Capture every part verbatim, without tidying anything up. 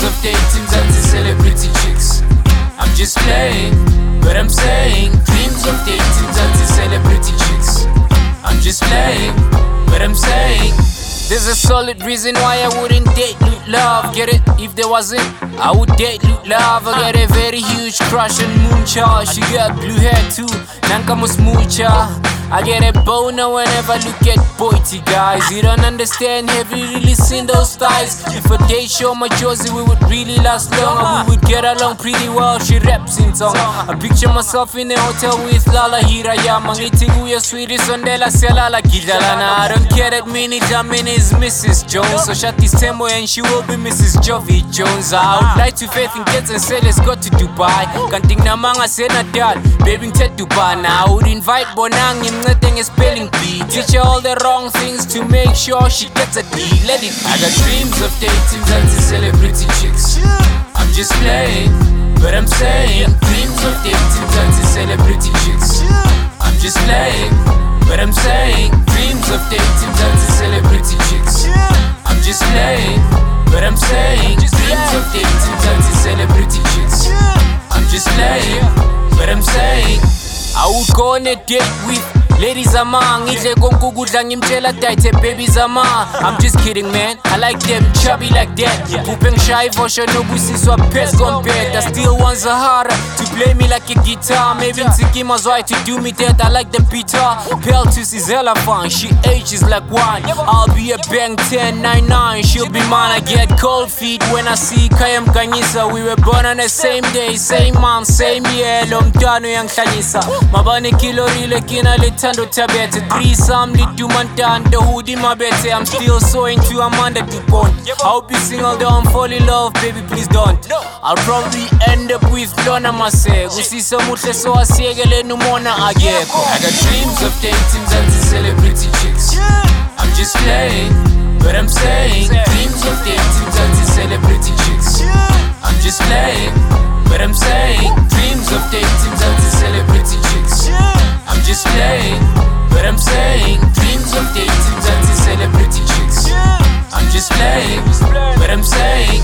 dreams of dating anti-celebrity chicks. I'm just playing, but I'm saying dreams of dating anti-celebrity chicks. I'm just playing, but I'm saying there's a solid reason why I wouldn't date Luke Love. Get it? If there wasn't, I would date Luke Love. I got a very huge crush on Mooncha. She got blue hair too, Nanka Musmucha. I get a boner whenever I look at Boity guys. You don't understand, have you really seen those thighs? If a day show my Josie, we would really last long, and we would get along pretty well. She raps in song. I picture myself in a hotel with Lala Hirayama. Eating with your sweetie Sondela Selala Gidalana. I don't care that Minnie Jamin is Missus Jones, so shut this tempo and she will be Missus Jovi Jones. I would like to faith in kids and say let's go to Dubai. Kanting namanga senadal, baby Ted Dubai. Now I would invite Bonang in nothing is spelling bee. Teach her all the wrong things to make sure she gets a D. Let it be. I got dreams of dating anti-celebrity chicks. I'm just playing, but I'm saying dreams of dating anti-celebrity chicks. I'm just playing, but I'm saying dreams of dating anti-celebrity chicks. I'm just playing, but I'm saying dreams of dating anti-celebrity chicks. I'm just playing, but I'm saying I would go on a date with ladies among ngidle konke ukudla ngimtshela dayithe babies ama. I'm just kidding man, I like them chubby like that. Kuphe ngishaye ivosho nobusiswa pes compared. I still want Zahara to play me like a guitar. Maybe Ntsikima's right to do me that. I like the guitar. Pale to Sizella fun, she ages like wine. I'll be a bang ten nine nine, she'll be mine. I get cold feet when I see Kayam Kanyisa. We were born on the same day, same month, same year. Lo mntwana uyangihlanyisa mabane kilo rile kina lethando tabete. Threesome lidu mantando hoodie mabete. I'm still so into Amanda Dupont. I hope you single, don't fall in love, baby, please don't. I'll probably end up with Lona Mase. Kusisa muhle so asiyekele numona agekho. I got dreams of dating anti-celebrity chicks. I'm just playing, but I'm saying dreams of dating anti-celebrity chicks. I'm just playing, but I'm saying dreams of dating anti-celebrity chicks. I'm just playing, but I'm saying dreams of dating anti-celebrity chicks. I'm just playing, but I'm saying,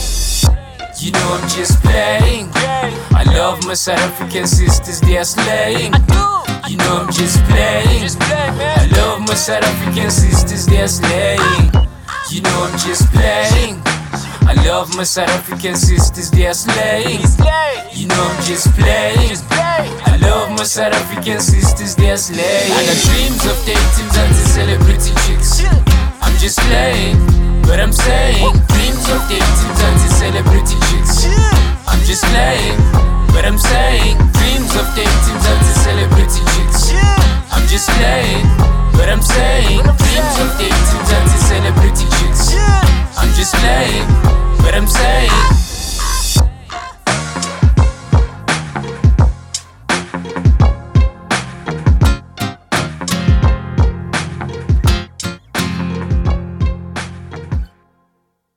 you know I'm just playing. I love my South African sisters, they're slaying. You know I'm just playing. I love my South African sisters, they're slaying. You know I'm just playing. I love my South African sisters, they're slaying. You know I'm just playing. I love my South African sisters, they're slaying. I got dreams of dating anti-celebrity chicks. I'm just playing, but I'm saying dreams of dating anti-celebrity chicks. I'm just playing, but I'm saying dreams of dating anti-celebrity chicks. I'm just playing.